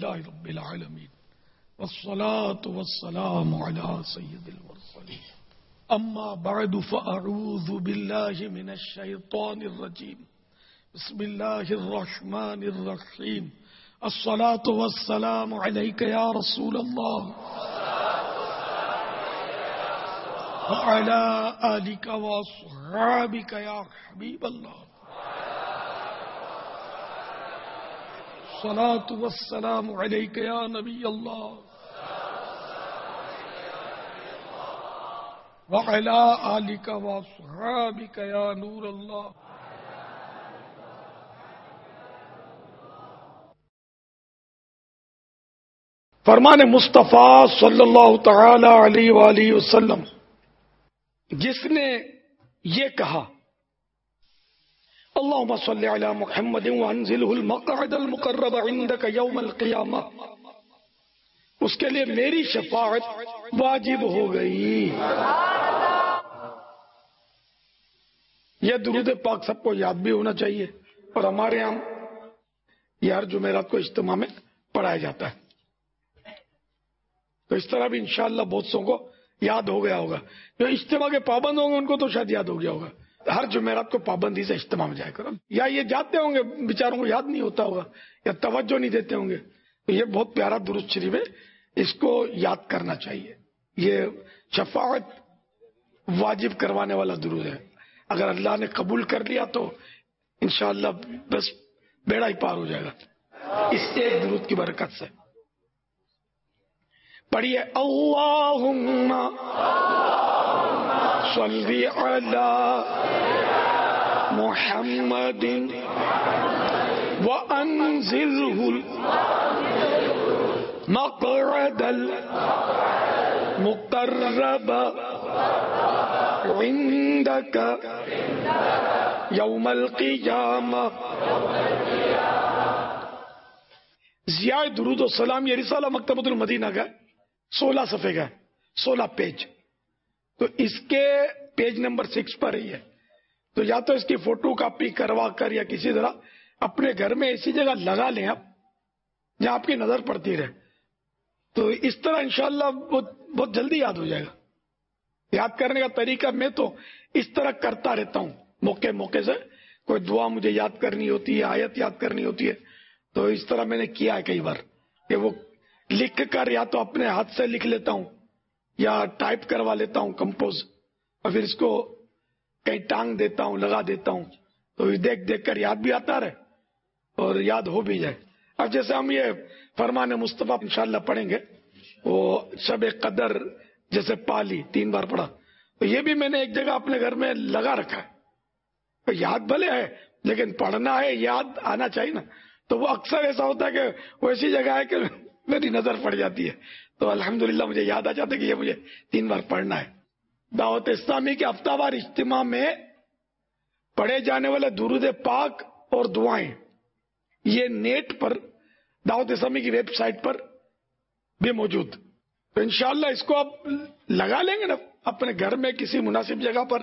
لله رب العالمين والصلاة والسلام على سيد المرسلين أما بعد فأعوذ بالله من الشيطان الرجيم بسم الله الرحمن الرحيم الصلاة والسلام عليك يا رسول الله وعلى آلك وأصحابك يا حبيب الله الصلاة والسلام عليك يا نبي الله وعلى آلك وأصحابك يا نور الله. فرمان مصطفیٰ صلی اللہ تعالی علیہ وآلہ وسلم، جس نے یہ کہا اللہم صلی علی محمد وانزلہ المقعد المقرب عندک یوم القیامہ، اس کے لیے میری شفاعت واجب ہو گئی. یہ درود پاک سب کو یاد بھی ہونا چاہیے، اور ہمارے یہاں یہ ہر جمعرات کو اجتماع میں پڑھایا جاتا ہے، تو اس طرح بھی انشاءاللہ بہت سو کو یاد ہو گیا ہوگا. جو اجتماع کے پابند ہوں گے ان کو تو شاید یاد ہو گیا ہوگا. ہر جمعرات کو پابندی سے اجتماع میں جایا کرو. یا یہ جاتے ہوں گے بیچاروں کو یاد نہیں ہوتا ہوگا یا توجہ نہیں دیتے ہوں گے، تو یہ بہت پیارا درود شریف ہے، اس کو یاد کرنا چاہیے. یہ شفاعت واجب کروانے والا درود ہے. اگر اللہ نے قبول کر لیا تو انشاءاللہ بس بیڑا ہی پار ہو جائے گا اس ایک درود کی برکت سے. پڑھیے اللہم صلی علی محمد وانزلہ المقعد المقرب عندک یوم القیامہ. ضیاء درود و سلام یہ رسالہ مکتبۃ المدینہ کا 16 صفحے کا 16 پیج، تو اس کے پیج نمبر 6 پر ہی ہے. تو یا تو اس کی فوٹو کاپی کروا کر یا کسی طرح اپنے گھر میں ایسی جگہ لگا لیں آپ جہاں آپ کی نظر پڑتی رہے، تو اس طرح انشاءاللہ بہت جلدی یاد ہو جائے گا. یاد کرنے کا طریقہ میں تو اس طرح کرتا رہتا ہوں، موقع موقع سے کوئی دعا مجھے یاد کرنی ہوتی ہے، آیت یاد کرنی ہوتی ہے، تو اس طرح میں نے کیا ہے کئی بار کہ وہ لکھ کر یا تو اپنے ہاتھ سے لکھ لیتا ہوں یا ٹائپ کروا لیتا ہوں کمپوز، اور پھر اس کو کہیں ٹانگ دیتا ہوں، لگا دیتا ہوں، تو دیکھ دیکھ کر یاد بھی آتا رہے اور یاد ہو بھی جائے. اب جیسے ہم یہ فرمان مصطفیٰ انشاءاللہ پڑھیں گے، وہ شب قدر جیسے پالی 3 بار پڑھا، تو یہ بھی میں نے ایک جگہ اپنے گھر میں لگا رکھا ہے. یاد بھلے ہے لیکن پڑھنا ہے، یاد آنا چاہیے نا. تو وہ اکثر ایسا ہوتا ہے کہ وہ ایسی جگہ ہے کہ میری نظر پڑ جاتی ہے، تو الحمدللہ مجھے یاد آ جاتا ہے کہ یہ مجھے 3 بار پڑھنا ہے. دعوت اسلامی کے ہفتہ وار اجتماع میں پڑھے جانے والے درود پاک اور دعائیں یہ نیٹ پر دعوت اسلامی کی ویب سائٹ پر بھی موجود، تو انشاءاللہ اس کو آپ لگا لیں گے نا اپنے گھر میں کسی مناسب جگہ پر،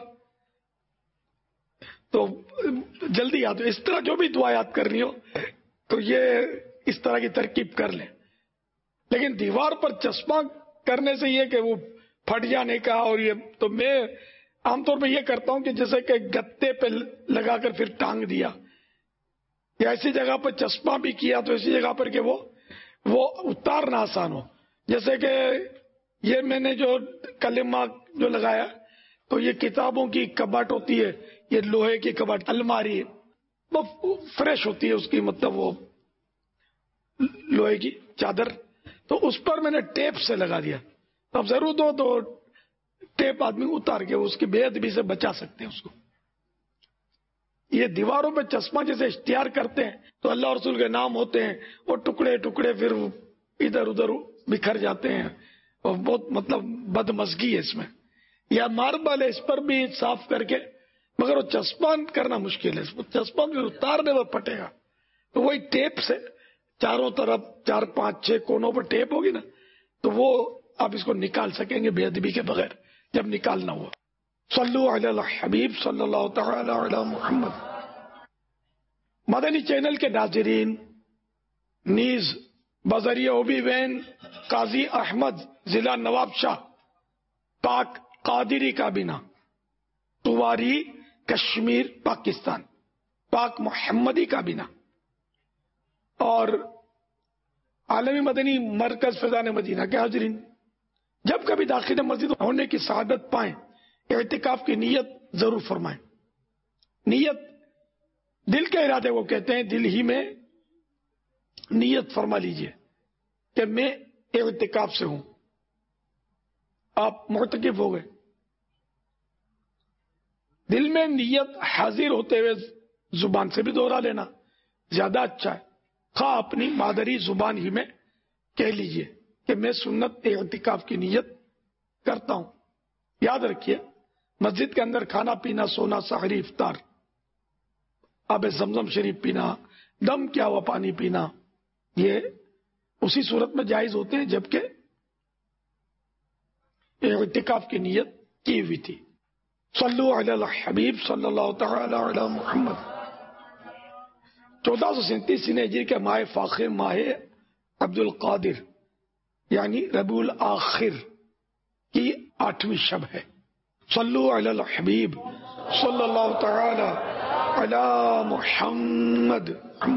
تو جلدی یاد ہو. اس طرح جو بھی دعا یاد کرنی ہو تو یہ اس طرح کی ترکیب کر لیں. لیکن دیوار پر چسپاں کرنے سے یہ کہ وہ پھٹ جانے کا، اور یہ تو میں عام طور پہ یہ کرتا ہوں کہ جیسے کہ گتے پہ لگا کر پھر ٹانگ دیا، یا ایسی جگہ پر چسپاں بھی کیا تو ایسی جگہ پر کہ وہ اتارنا آسان ہو. جیسے کہ یہ میں نے جو کلمہ جو لگایا، تو یہ کتابوں کی کباٹ ہوتی ہے، یہ لوہے کی کباٹ الماری وہ فریش ہوتی ہے اس کی، مطلب وہ لوہے کی چادر، تو اس پر میں نے ٹیپ سے لگا دیا. اب ضرورت ہو تو ٹیپ آدمی اتار کے اس کی بے ادبی سے بچا سکتے ہیں اس کو. یہ دیواروں پہ چشمہ جیسے اشتہار کرتے ہیں تو اللہ رسول کے نام ہوتے ہیں، وہ ٹکڑے ٹکڑے پھر ادھر ادھر بکھر جاتے ہیں، اور بہت مطلب بدمزگی ہے اس میں. یا ماربل ہے اس پر بھی صاف کر کے، مگر وہ چسپاں کرنا مشکل ہے، چسپاں بھی اتارنے میں پھٹے گا. تو وہی ٹیپ سے چاروں طرف 4 5 6 کونوں پر ٹیپ ہوگی نا، تو وہ آپ اس کو نکال سکیں گے بے ادبی کے بغیر جب نکالنا ہوا. صلو علی الحبیب صلی اللہ تعالی علی محمد. مدنی چینل کے ناظرین نیز بذریعہ اوبی وین قاضی احمد ضلع نواب شاہ پاک قادری کابینہ تواری کشمیر پاکستان پاک محمدی کابینہ اور عالمی مدنی مرکز فیضان مدینہ کے حاضرین، جب کبھی داخل مسجد ہونے کی سعادت پائیں اعتکاف کی نیت ضرور فرمائیں۔ نیت دل کے ارادے کو کہتے ہیں، دل ہی میں نیت فرما لیجئے کہ میں اعتکاف سے ہوں، آپ معتکف ہو گئے۔ دل میں نیت حاضر ہوتے ہوئے زبان سے بھی دوہرا لینا زیادہ اچھا ہے، خواہ اپنی مادری زبان ہی میں کہہ لیجئے کہ میں سنت اعتکاف کی نیت کرتا ہوں۔ یاد رکھیے، مسجد کے اندر کھانا پینا، سونا، سحری، افطار، آب زمزم شریف پینا، دم کیا ہوا پانی پینا، یہ اسی صورت میں جائز ہوتے ہیں جبکہ اعتکاف کی نیت کی ہوئی تھی۔ صلو علی الحبیب صلی اللہ تعالی علی محمد۔ 1437 ہجری کے ماہ فاخر، ماہ عبد القادر یعنی ربیع الاخر کی 8ویں شب ہے۔ صلو علی الحبیب صلی اللہ تعالی علی محمد۔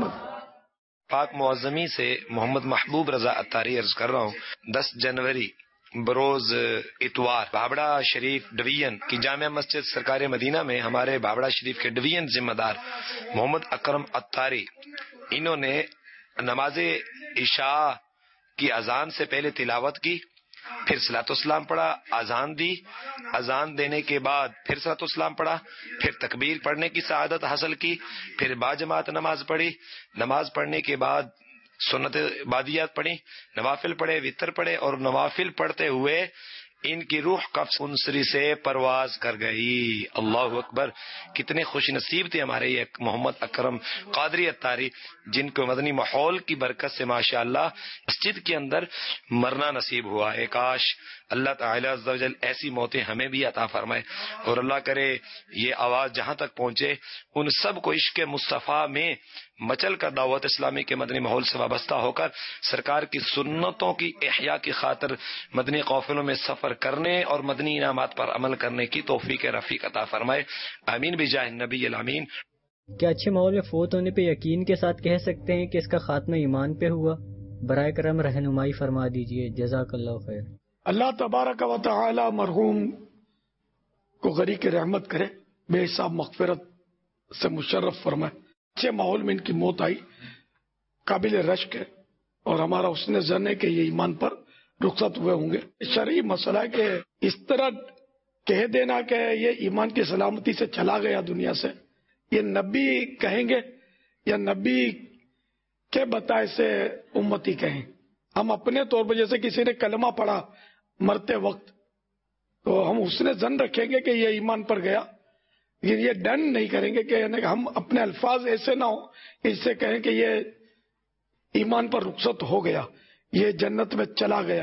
پاک معظمی سے محمد محبوب رضا اتاری عرض کر رہا ہوں۔ 10 جنوری بروز اتوار بھابڑا شریف ڈویژن کی جامع مسجد سرکار مدینہ میں ہمارے بھابڑا شریف کے ڈویژن ذمہ دار محمد اکرم اتاری، انہوں نے نماز عشاء کی اذان سے پہلے تلاوت کی، پھر صلاۃ السلام پڑھا، اذان دی، اذان دینے کے بعد پھر صلاۃ السلام پڑھا، پھر تکبیر پڑھنے کی سعادت حاصل کی، پھر باجماعت نماز پڑھی، نماز پڑھنے کے بعد سنت بادیات پڑھی، نوافل پڑھے، وتر پڑھے، اور نوافل پڑھتے ہوئے ان کی روح قبض انصری سے پرواز کر گئی۔ اللہ اکبر! کتنے خوش نصیب تھے ہمارے یہ محمد اکرم قادری اتاری، جن کو مدنی ماحول کی برکت سے ماشاءاللہ مسجد کے اندر مرنا نصیب ہوا ہے۔ کاش اللہ تعالی عز و جل ایسی موتیں ہمیں بھی عطا فرمائے، اور اللہ کرے یہ آواز جہاں تک پہنچے ان سب کو عشق مصطفیٰ میں مچل کر دعوت اسلامی کے مدنی ماحول سے وابستہ ہو کر سرکار کی سنتوں کی احیاء کی خاطر مدنی قافلوں میں سفر کرنے اور مدنی انعامات پر عمل کرنے کی توفیق رفیق عطا فرمائے، آمین بجاہ النبی الامین۔ کیا اچھے ماحول میں فوت ہونے پہ یقین کے ساتھ کہہ سکتے ہیں کہ اس کا خاتمہ ایمان پہ ہوا؟ برائے کرم رہنمائی فرما دیجئے، جزاک اللہ خیر۔ اللہ تبارک و تعالی مرحوم کو غریق رحمت کرے، بے حساب مغفرت سے مشرف فرمائے۔ اچھے ماحول میں ان کی موت آئی، قابل رشک ہے، اور ہمارا حسن ظن ہے کہ یہ ایمان پر رخصت ہوئے ہوں گے۔ شرعی مسئلہ ہے کہ اس طرح کہہ دینا کہ یہ ایمان کی سلامتی سے چلا گیا دنیا سے، یہ نبی کہیں گے یا نبی کے بتائے سے امتی کہیں؟ ہم اپنے طور پر جیسے کسی نے کلمہ پڑھا مرتے وقت تو ہم حسن ظن رکھیں گے کہ یہ ایمان پر گیا، لیکن یہ ڈن نہیں کریں گے کہ ہم اپنے الفاظ ایسے نہ ہوں اس سے کہیں کہ یہ ایمان پر رخصت ہو گیا، یہ جنت میں چلا گیا۔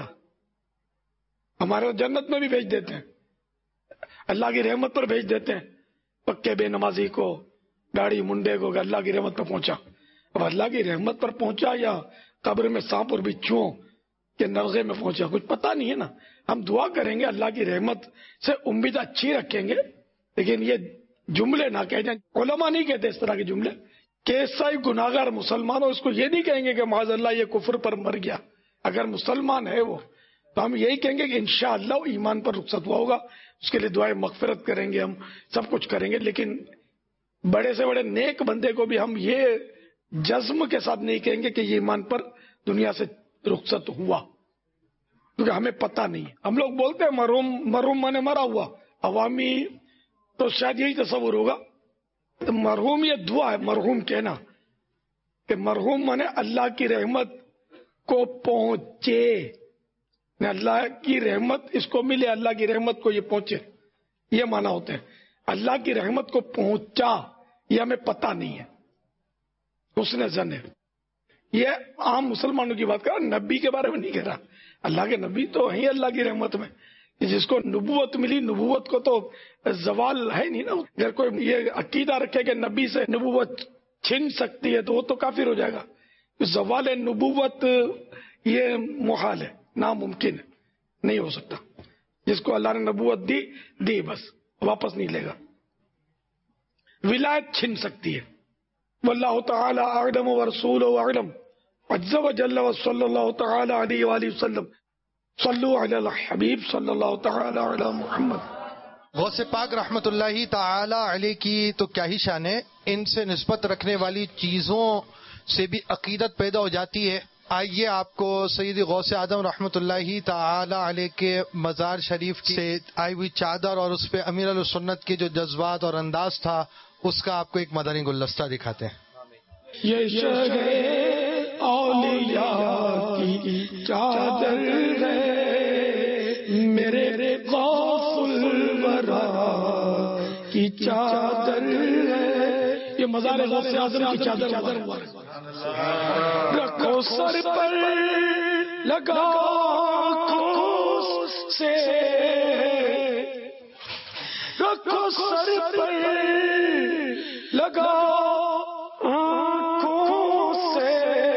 ہمارے جنت میں بھی بھیج دیتے ہیں، اللہ کی رحمت پر بھیج دیتے ہیں، پکے بے نمازی کو، داڑھی منڈے کو اللہ کی رحمت پر پہنچا۔ اب اللہ کی رحمت پر پہنچا یا قبر میں سانپ اور بچھوؤں کے نرغے میں پہنچا، کچھ پتہ نہیں ہے نا۔ ہم دعا کریں گے، اللہ کی رحمت سے امید اچھی رکھیں گے، لیکن یہ جملے نہ کہہ جائیں۔ علماء نہیں کہتے اس طرح کے جملے، کیسا ہی گناہگار مسلمان ہو اس کو یہ نہیں کہیں گے کہ معاذ اللہ یہ کفر پر مر گیا۔ اگر مسلمان ہے وہ تو ہم یہی کہیں گے کہ انشاءاللہ وہ ایمان پر رخصت ہوا ہوگا، اس کے لیے دعائیں مغفرت کریں گے، ہم سب کچھ کریں گے۔ لیکن بڑے سے بڑے نیک بندے کو بھی ہم یہ جزم کے ساتھ نہیں کہیں گے کہ یہ ایمان پر دنیا سے رخصت ہوا، کیونکہ ہمیں پتہ نہیں ہے۔ ہم لوگ بولتے ہیں مرحوم مانے مرا ہوا، عوامی تو شاید یہی تصور ہوگا۔ مرحوم یہ دعا ہے، مرحوم کہنا کہ مرحوم مانے اللہ کی رحمت کو پہنچے، اللہ کی رحمت اس کو ملے، اللہ کی رحمت کو یہ پہنچے، یہ معنی ہوتے ہیں۔ اللہ کی رحمت کو پہنچا یہ ہمیں پتہ نہیں ہے، حسن ظن ہے۔ یہ عام مسلمانوں کی بات کر رہا، نبی کے بارے میں نہیں کہہ رہا۔ اللہ کے نبی تو ہیں اللہ کی رحمت میں، جس کو نبوت ملی، نبوت کو تو زوال ہے نہیں نا۔ اگر کوئی یہ عقیدہ رکھے کہ نبی سے نبوت چھن سکتی ہے تو وہ تو کافر ہو جائے گا، زوال نبوت یہ محال ہے، ناممکن ہے، نہیں ہو سکتا. جس کو اللہ نے نبوت دی بس واپس نہیں لے گا. ولایت چھن سکتی ہے. واللہ تعالی اعلم ورسولہ اعلم عز وجل وصلی اللہ تعالی علیہ وآلہ وسلم. صلو علی الحبیب صلی اللہ تعالی علی محمد. غوث پاک رحمت اللہ تعالی علیہ کی تو کیا ہی شان ہے، ان سے نسبت رکھنے والی چیزوں سے بھی عقیدت پیدا ہو جاتی ہے. آئیے آپ کو سیدی غوث اعظم رحمت اللہ تعالی علیہ کے مزار شریف سے آئی ہوئی چادر اور اس پہ امیر السنت کے جو جذبات اور انداز تھا اس کا آپ کو ایک مدنی گلدستہ دکھاتے ہیں. یہ شہر اولیاء کی چادر ہے، میرے غوث الورا کی چادر ہے. یہ مزار غوث اعظم کی چادر ہوا. رکھو سر پر لگا سے، رکھو سر پر لگا سے،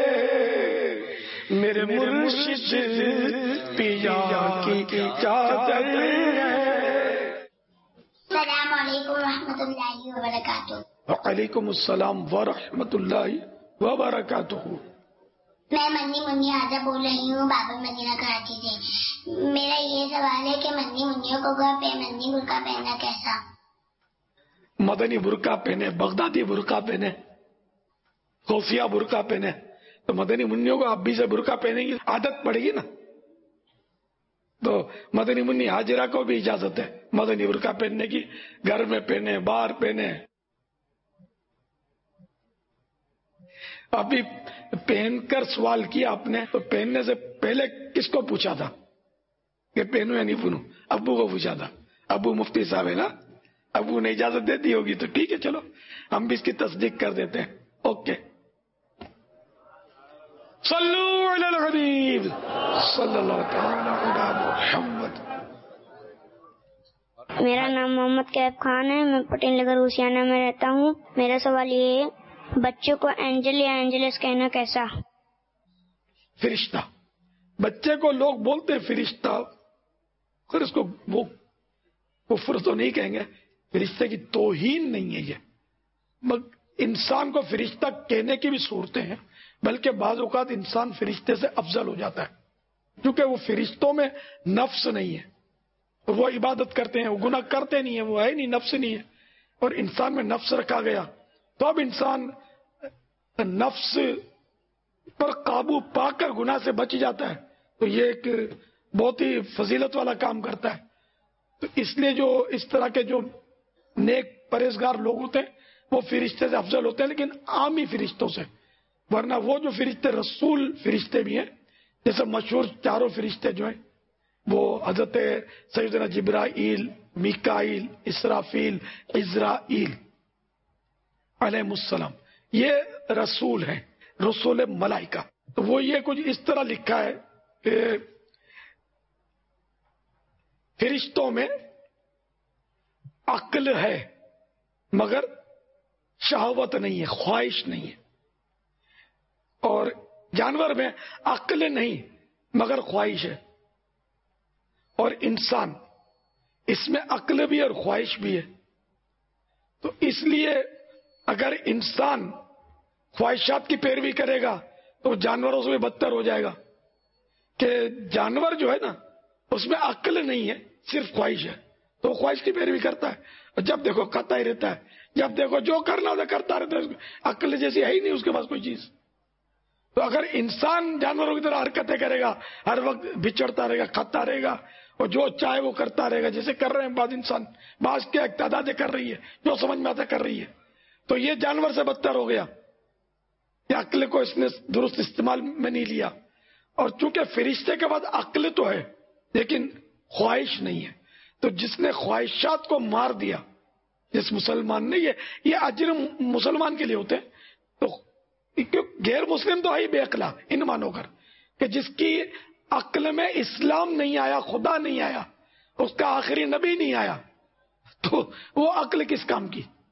میرے مرشد پیا کی چادر ہے. السلام علیکم ورحمۃ اللہ وبرکاتہ. وعلیکم السلام ورحمۃ اللہ وبرکاتہ. میں منی منی آزا بول رہی ہوں بابل مدینہ کراچی سے. میرا یہ سوال ہے کہ منی منیوں کو مدنی برقع پہننا کیسا؟ مدنی برقع پہنے، بغدادی برقع پہنے، خفیہ برقع پہنے. تو مدنی منیوں کو اب بھی سے برقع پہنے کی عادت پڑے گی نا. تو مدنی منی حاجرہ کو بھی اجازت ہے مدنی برقع پہننے کی، گھر میں پہنے، باہر پہنے. ابھی پہن کر سوال کیا آپ نے، تو پہننے سے پہلے کس کو پوچھا تھا کہ پہنوں یا نہیں پہنوں؟ ابو کو پوچھا تھا. ابو مفتی صاحب ہے نا، ابو نے اجازت دے دی ہوگی تو ٹھیک ہے، چلو ہم بھی اس کی تصدیق کر دیتے ہیں. اوکے. صلو علی الحبیب صلی اللہ تعالی علی محمد. میرا نام محمد کیف خان ہے، میں پٹیل نگر ہوسیانہ میں رہتا ہوں. میرا سوال یہ ہے، بچوں کو اینجل یا اینجلس کہنا کیسا؟ فرشتہ. بچے کو لوگ بولتے فرشتہ، پھر اس کو وہ کفر تو نہیں کہیں گے، فرشتے کی توہین نہیں ہے یہ. انسان کو فرشتہ کہنے کی بھی صورتیں ہیں، بلکہ بعض اوقات انسان فرشتے سے افضل ہو جاتا ہے، کیونکہ وہ فرشتوں میں نفس نہیں ہے، وہ عبادت کرتے ہیں، وہ گناہ کرتے نہیں ہیں، وہ ہے نہیں، نفس نہیں ہے. اور انسان میں نفس رکھا گیا تو اب انسان نفس پر قابو پا کر گناہ سے بچ جاتا ہے. تو یہ ایک بہت ہی فضیلت والا کام کرتا ہے. تو اس لیے جو اس طرح کے جو نیک پرہیزگار لوگ ہوتے ہیں وہ فرشتے سے افضل ہوتے ہیں، لیکن عامی فرشتوں سے. ورنہ وہ جو فرشتے رسول فرشتے بھی ہیں، جیسے مشہور چاروں فرشتے جو ہیں وہ حضرت سیدنا جبرائیل، میکائیل، اسرافیل، عزرائیل علیہ السلام، یہ رسول ہیں، رسول ملائکہ. تو وہ یہ کچھ اس طرح لکھا ہے کہ فرشتوں میں عقل ہے مگر شہوت نہیں ہے، خواہش نہیں ہے. اور جانور میں عقل نہیں مگر خواہش ہے. اور انسان، اس میں عقل بھی اور خواہش بھی ہے. تو اس لیے اگر انسان خواہشات کی پیروی کرے گا تو جانوروں سے بھی بدتر ہو جائے گا. کہ جانور جو ہے نا اس میں عقل نہیں ہے، صرف خواہش ہے، تو وہ خواہش کی پیروی کرتا ہے، اور جب دیکھو کھاتا ہی رہتا ہے، جب دیکھو جو کرنا ہوتا کرتا رہتا ہے. عقل جیسی ہے ہی نہیں اس کے پاس کوئی چیز. تو اگر انسان جانوروں کی طرح حرکتیں کرے گا، ہر وقت بچڑتا رہے گا، کھاتا رہے گا، اور جو چاہے وہ کرتا رہے گا، جیسے کر رہے ہیں بعض انسان، بعض کیا تعدادیں کر رہی ہے، جو سمجھ میں آتا کر رہی ہے، تو یہ جانور سے بدتر ہو گیا. یہ عقل کو اس نے درست استعمال میں نہیں لیا. اور چونکہ فرشتے کے بعد عقل تو ہے لیکن خواہش نہیں ہے، تو جس نے خواہشات کو مار دیا، جس مسلمان نے، یہ اجر مسلمان کے لیے ہوتے ہیں. تو غیر مسلم تو ہے ہی بے عقلا ان مانو کر کہ جس کی عقل میں اسلام نہیں آیا، خدا نہیں آیا، اس کا آخری نبی نہیں آیا، تو وہ عقل کس کام کی؟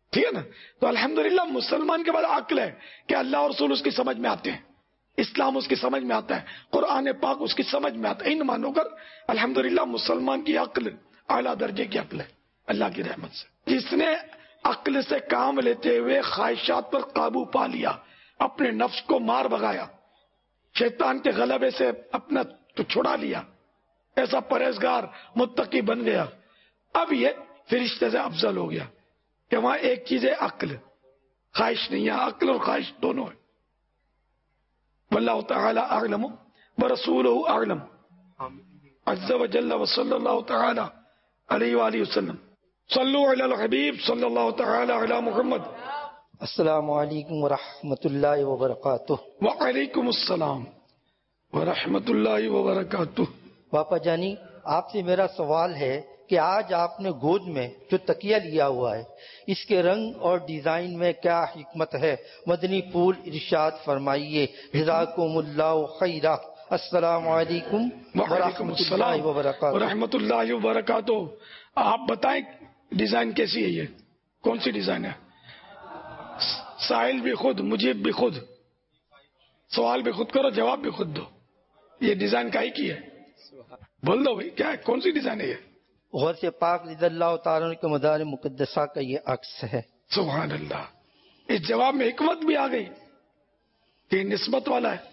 ٹھیک ہے نا. تو الحمدللہ مسلمان کے بعد عقل ہے کہ اللہ اور رسول اس کی سمجھ میں آتے ہیں, اسلام اس کی سمجھ میں آتا ہے, قرآن پاک اس کی سمجھ میں آتا ہے. ان مانو کر الحمدللہ مسلمان کی عقل اعلیٰ درجے کی عقل ہے اللہ کی رحمت سے. جس نے عقل سے کام لیتے ہوئے خواہشات پر قابو پا لیا, اپنے نفس کو مار بھگایا, شیطان کے غلبے سے اپنا تو چھڑا لیا, ایسا پرہیزگار متقی بن گیا, اب یہ فرشتے سے افضل ہو گیا کہ وہاں ایک چیز ہے عقل, خواہش نہیں ہے. عقل اور خواہش دونوں ہے. واللہ تعالی اعلم برسولہ اعلم عز وجل وصلی اللہ تعالی علیہ وآلہ وسلم. صلو علی الحبیب صلی اللہ تعالی علی محمد. السلام علیکم ورحمۃ اللہ وبرکاتہ. وعلیکم السلام ورحمۃ اللہ وبرکاتہ. باپا جانی, آپ سے میرا سوال ہے کہ آج آپ نے گود میں جو تکیہ لیا ہوا ہے, اس کے رنگ اور ڈیزائن میں کیا حکمت ہے؟ مدنی پھول ارشاد فرمائیے. جزاکم اللہ خیرہ. السلام علیکم ورحمۃ اللہ وبرکاتہ. ورحمۃ اللہ وبرکاتہ. آپ بتائیں ڈیزائن کیسی ہے, یہ کون سی ڈیزائن ہے؟ سائل بھی خود, مجیب بھی خود, سوال بھی خود کرو, جواب بھی خود دو. یہ ڈیزائن کا ہی کی ہے, بول دو بھائی کیا ہے, کون سی ڈیزائن ہے یہ؟ غور سے پاک رضی اللہ تعالیٰ کے مدار مقدسہ کا یہ عکس ہے. سبحان اللہ. اس جواب میں حکمت بھی آ گئی کہ نسبت والا ہے.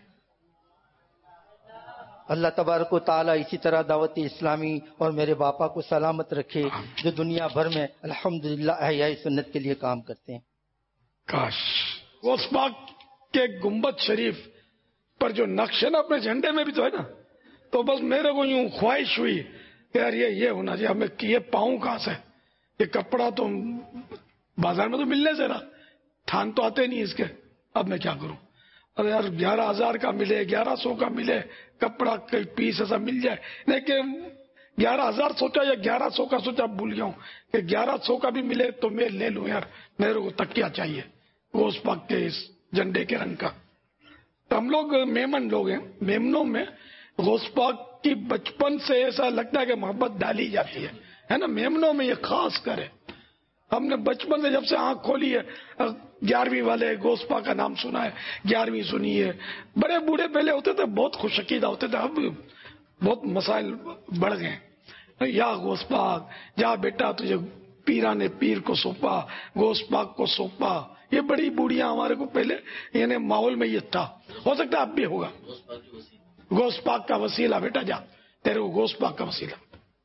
اللہ تبارک و تعالیٰ اسی طرح دعوت اسلامی اور میرے باپا کو سلامت رکھے, جو دنیا بھر میں الحمدللہ احیاء سنت کے لیے کام کرتے ہیں. کاش غوث پاک کے گنبد شریف پر جو نقش ہے نا اپنے جھنڈے میں بھی تو ہے نا, تو بس میرے کو یوں خواہش ہوئی کہ یار یہ ہونا چاہیے. ہمیں یہ پاؤں کہاں سے, یہ کپڑا تو بازار میں تو ملنے سے نا, تھان تو آتے نہیں اس کے. اب میں کیا کروں, ارے یار 11,000 کا ملے, 1100 کا ملے کپڑا, کئی پیس ایسا مل جائے. لیکن 11,000 سوچا یا 1100 کا سوچا, بھول گیا ہوں کہ 1100 کا بھی ملے تو میں لے لوں یار. میرے کو تکیہ چاہیے غوث پاک کے اس جھنڈے کے رنگ کا. تو ہم لوگ میمن لوگ ہیں, میمنوں میں غوث پاک کی بچپن سے ایسا لگتا ہے کہ محبت ڈالی جاتی ہے نا. میمنوں میں یہ خاص کر ہے. ہم نے بچپن سے جب سے آنکھ کھولی ہے 11ویں والے غوث پاک کا نام سنا ہے, 11ویں سنی ہے. بڑے بوڑھے پہلے ہوتے تھے بہت خوش عقیدہ ہوتے تھے, اب بہت مسائل بڑھ گئے. یا غوث پاک جا بیٹا, تجھے پیران نے پیر کو سونپا, غوث پاک کو سونپا. یہ بڑی بوڑھیاں ہمارے کو پہلے یعنی ماحول میں یہ تھا, ہو سکتا ہے اب بھی ہوگا. غوث پاک کا وسیلہ بیٹا, جا تیرے کو غوث پاک کا وسیلہ.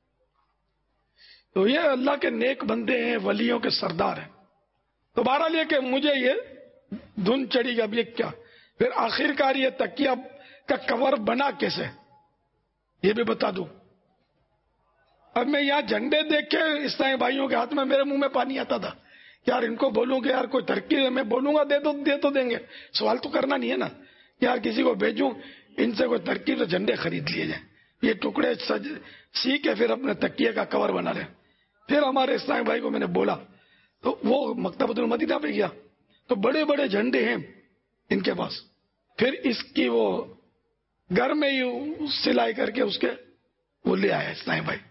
تو یہ اللہ کے نیک بندے ہیں, ولیوں کے سردار ہیں. تو بہرحال یہ کہ مجھے یہ دھن چڑھی گا, اب یہ کیا. پھر آخر کار یہ تکیہ کا کور بنا کیسے, یہ بھی بتا دوں. اب میں یہاں جھنڈے دیکھ کے اسلامی بھائیوں کے ہاتھ میں میرے منہ میں پانی آتا تھا. یار ان کو بولوں کہ یار کوئی ترقی ہے, میں بولوں گا دے تو دیں گے, سوال تو کرنا نہیں ہے نا. یار کسی کو بھیجوں, ان سے کوئی ترقی تو جھنڈے خرید لیے جائیں, یہ ٹکڑے سی کے پھر اپنے تکیے کا کور بنا لیں. پھر ہمارے اسلامی بھائی کو میں نے بولا تو وہ مکتبۃ المدینہ پہ گیا, تو بڑے بڑے جھنڈے ہیں ان کے پاس. پھر اس کی وہ گھر میں ہی سلائی کر کے اس کے وہ لے آیا اسلامی بھائی.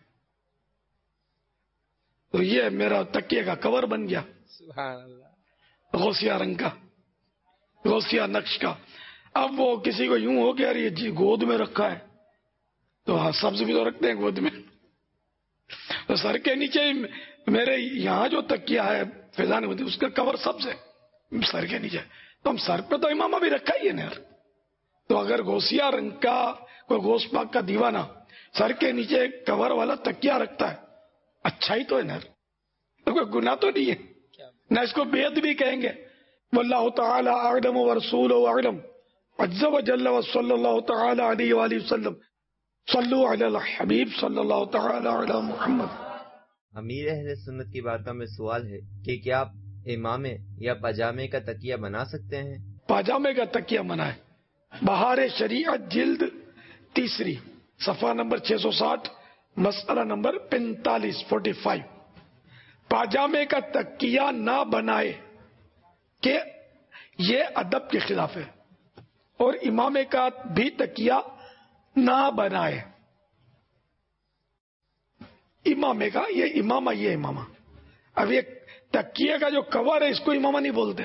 تو یہ میرا تکیے کا کور بن گیا, غوثیہ رنگ کا, غوثیہ نقش کا. اب وہ کسی کو یوں ہو کہ یار یہ گود میں رکھا ہے, تو ہاں سبز بھی تو رکھتے ہیں گود میں. تو سر کے نیچے میرے یہاں جو تکیہ ہے فیضان مدی, اس کا کور سبز ہے سر کے نیچے. تو ہم سر پہ تو امامہ بھی رکھا ہی ہے نا یار. تو اگر غوثیہ رنگ کا کوئی غوث پاک کا دیوانہ سر کے نیچے کور والا تکیہ رکھتا ہے, اچھا ہی تو ہے نا, تو کوئی گناہ تو نہیں ہے نہ, اس کو بید بھی کہیں گے. واللہ تعالی اعلم ورسولہ اعلم عز وجل وصلی اللہ تعالی علیہ وآلہ وسلم. صلو علی الحبیب صلی اللہ تعالی علی محمد. امیر اہل سنت کی بارگاہ میں سوال ہے کہ کیا آپ امامے یا پاجامے کا تکیہ بنا سکتے ہیں؟ پاجامے کا تکیہ بنائے. بہار شریعت جلد 3 صفحہ نمبر 660 مسئلہ نمبر 45. پاجامے کا تکیہ نہ بنائے کہ یہ ادب کے خلاف ہے, اور امامے کا بھی تکیہ نہ بنائے. امامے کا یہ امامہ, یہ امامہ اب یہ تکیے کا جو کور ہے اس کو امامہ نہیں بولتے،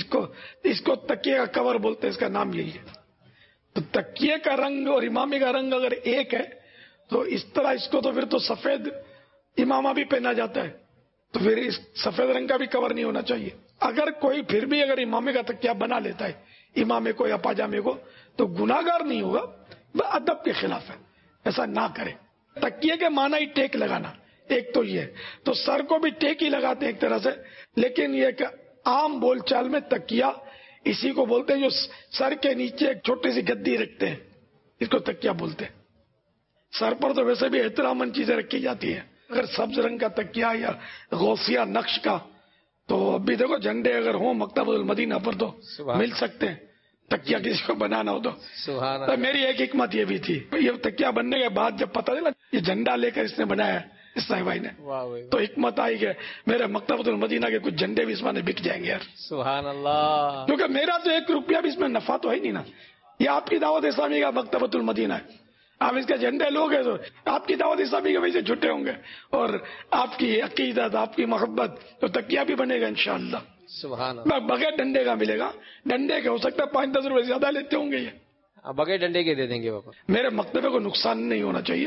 اس کو تکیے کا کور بولتے ہیں، اس کا نام یہی ہے. تو تکیے کا رنگ اور امامے کا رنگ اگر ایک ہے تو اس طرح اس کو تو پھر تو سفید امامہ بھی پہنا جاتا ہے، تو پھر اس سفید رنگ کا بھی کور نہیں ہونا چاہیے. اگر کوئی پھر بھی اگر امامے کا تکیہ بنا لیتا ہے امامے کو یا پاجامے کو تو گناہگار نہیں ہوگا، وہ ادب کے خلاف ہے، ایسا نہ کرے. تکیے کے معنی ہی ٹیک لگانا، ایک تو یہ ہے، تو سر کو بھی ٹیک ہی لگاتے ہیں ایک طرح سے، لیکن یہ کہ عام بول چال میں تکیہ اسی کو بولتے ہیں جو سر کے نیچے ایک چھوٹی سی گدی رکھتے ہیں، اس کو تکیہ بولتے ہیں. سر پر تو ویسے بھی احتراماً چیزیں رکھی جاتی ہیں، اگر سبز رنگ کا تکیہ یا غوثیہ نقش کا، تو ابھی دیکھو جھنڈے اگر ہوں مکتبۃ المدینہ پر تو مل سکتے ہیں، تکیہ کسی کو بنانا ہو تو میری ایک حکمت یہ بھی تھی، یہ تکیہ بننے کے بعد جب پتہ چلا یہ جھنڈا لے کر اس نے بنایا ہے اسلامی بھائی نے، تو حکمت آئی کہ میرے مکتبۃ المدینہ کے کچھ جھنڈے بھی اس میں بک جائیں گے یار. سبحان اللہ. کیونکہ میرا تو 1 روپیہ بھی اس میں نفع تو ہے نہیں نا، یہ آپ کی دعوت اسلامی کا مکتبۃ المدینہ ہے، آپ اس کے جھنڈے لوگ ہیں تو آپ کی دعوت اسلامی کے ویسے چھٹے ہوں گے، اور آپ کی عقیدت، آپ کی محبت، تو تکیہ بھی بنے گا انشاءاللہ. سبحان اللہ. بغیر ڈنڈے کا ملے گا، ڈنڈے کے ہو سکتا ہے 5-10 روپے زیادہ لیتے ہوں گے، یہ بغیر ڈنڈے کے دے دیں گے بابا. میرے مکتبے کو نقصان نہیں ہونا چاہیے.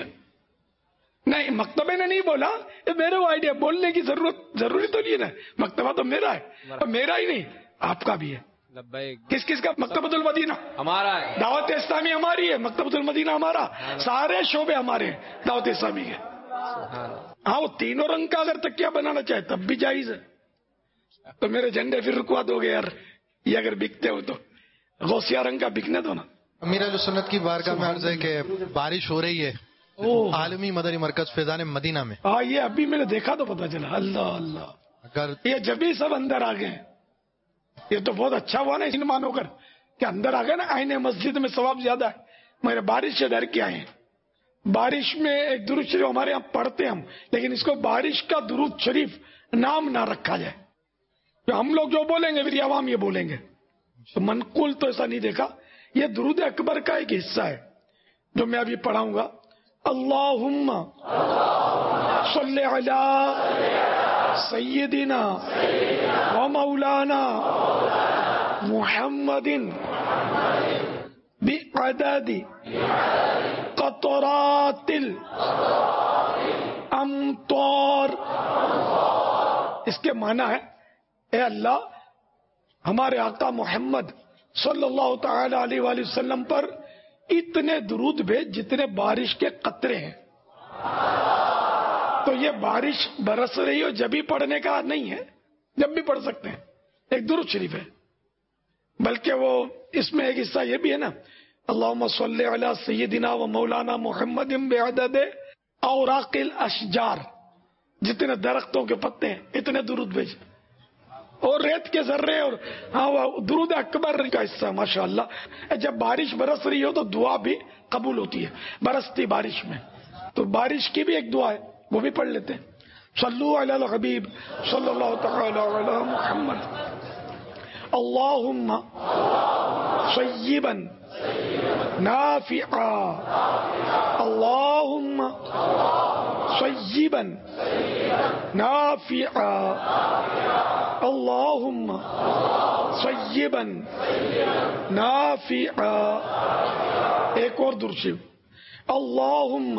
نہیں، مکتبے نے نہیں بولا، یہ میرے کو آئیڈیا، بولنے کی ضروری تو نہیں نا، مکتبہ تو میرا ہے، اور میرا ہی نہیں آپ کا بھی ہے. کس کا؟ مکتبۃ المدینہ ہمارا ہے، دعوت اسلامی ہماری ہے، مکتبۃ المدینہ ہمارا، سارے شعبے ہمارے ہیں دعوت اسلامی کے. ہاں، وہ تینوں رنگ کا اگر تکیہ بنانا چاہے تب بھی جائز ہے. تو میرے جھنڈے پھر رکوا دو گے یار، یہ اگر بکتے ہو تو غوثیہ رنگ کا بکنے دو نا. امیر اہل سنت کی بارگاہ میں عرض ہے کہ بارش ہو رہی ہے عالمی مدنی مرکز فیضان مدینہ میں. ہاں، یہ ابھی میں نے دیکھا تو پتا چلا. اللہ اللہ، اگر یہ جب ہی سب اندر آ گئے، یہ تو بہت اچھا ہوا نا ان مانو کر کہ اندر آ گئے نا. آئین مسجد میں ثواب زیادہ ہے. میرے بارش سے ڈر کے آئے ہیں. بارش میں ایک درود شریف ہمارے یہاں پڑھتے ہیں ہم، لیکن اس کو بارش کا درود شریف نام نہ رکھا جائے. ہم لوگ جو بولیں گے پھر عوام یہ بولیں گے، تو منقول تو ایسا نہیں دیکھا. یہ درود اکبر کا ایک حصہ ہے جو میں ابھی پڑھاؤں گا. اللہم صلی علی سیدنا و مولانا محمد بعدد قطرات الامطار. اس کے معنی ہے، اے اللہ ہمارے آقا محمد صلی اللہ تعالی علیہ وآلہ وسلم پر اتنے درود بھیج جتنے بارش کے قطرے ہیں. تو یہ بارش برس رہی ہو جب بھی پڑھنے کا نہیں ہے، جب بھی پڑھ سکتے ہیں، ایک درود شریف ہے. بلکہ وہ اس میں ایک حصہ یہ بھی ہے نا، اللہم صلی علی سیدنا و مولانا محمد بعدد اوراق الاشجار، جتنے درختوں کے پتے ہیں اتنے درود بھیج، اور ریت کے ذرے، اور ہاں وہ درود اکبر کا حصہ. ماشاءاللہ جب بارش برس رہی ہو تو دعا بھی قبول ہوتی ہے، برستی بارش میں. تو بارش کی بھی ایک دعا ہے، وہ بھی پڑھ لیتے ہیں. صلو علی الحبیب صلی اللہ تعالی علی محمد. اللہم صیبا نافعا، اللہم صیبا نافعا، اللہم صیبا نافعا. ایک اور درود شریف، اللہم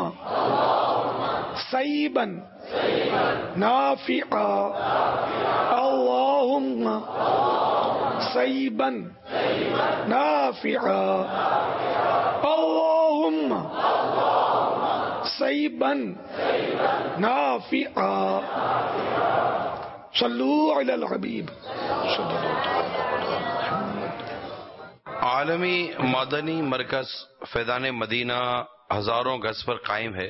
صیبا نافعا، اللہم صیبا نافعا، اللہم صیبا نافعا. صلو علی الحبیب. عالمی مدنی مرکز فیضان مدینہ ہزاروں گز پر قائم ہے،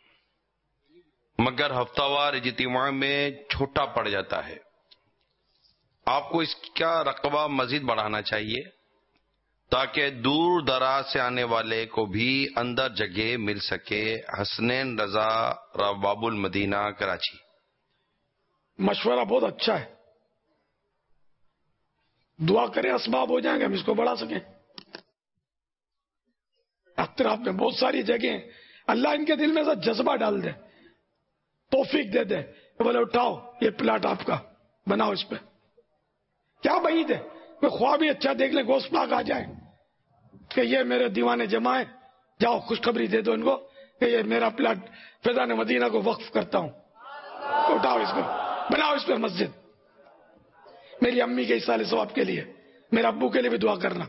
مگر ہفتہ وار اجتماع میں چھوٹا پڑ جاتا ہے. آپ کو اس کا رقبہ مزید بڑھانا چاہیے تاکہ دور دراز سے آنے والے کو بھی اندر جگہ مل سکے. حسنین رضا باب المدینہ کراچی. مشورہ بہت اچھا ہے، دعا کریں اسباب ہو جائیں گے، ہم اس کو بڑھا سکیں. اطراف میں بہت ساری جگہیں، اللہ ان کے دل میں ایسا جذبہ ڈال دے، توفیق دے دے بولے اٹھاؤ یہ پلاٹ آپ کا، بناؤ اس پہ. کیا بعید ہے، کوئی خواب ہی اچھا دیکھ لیں، گوشت پاک آ جائے کہ یہ میرے دیوانے جمع ہیں، جاؤ خوشخبری دے دو ان کو کہ یہ میرا پلاٹ فیضان مدینہ کو وقف کرتا ہوں، اٹھاؤ اس کو، بناؤ اس پہ مسجد. میری امی کے اصال ثواب کے لیے، میرے ابو کے لیے بھی دعا کرنا.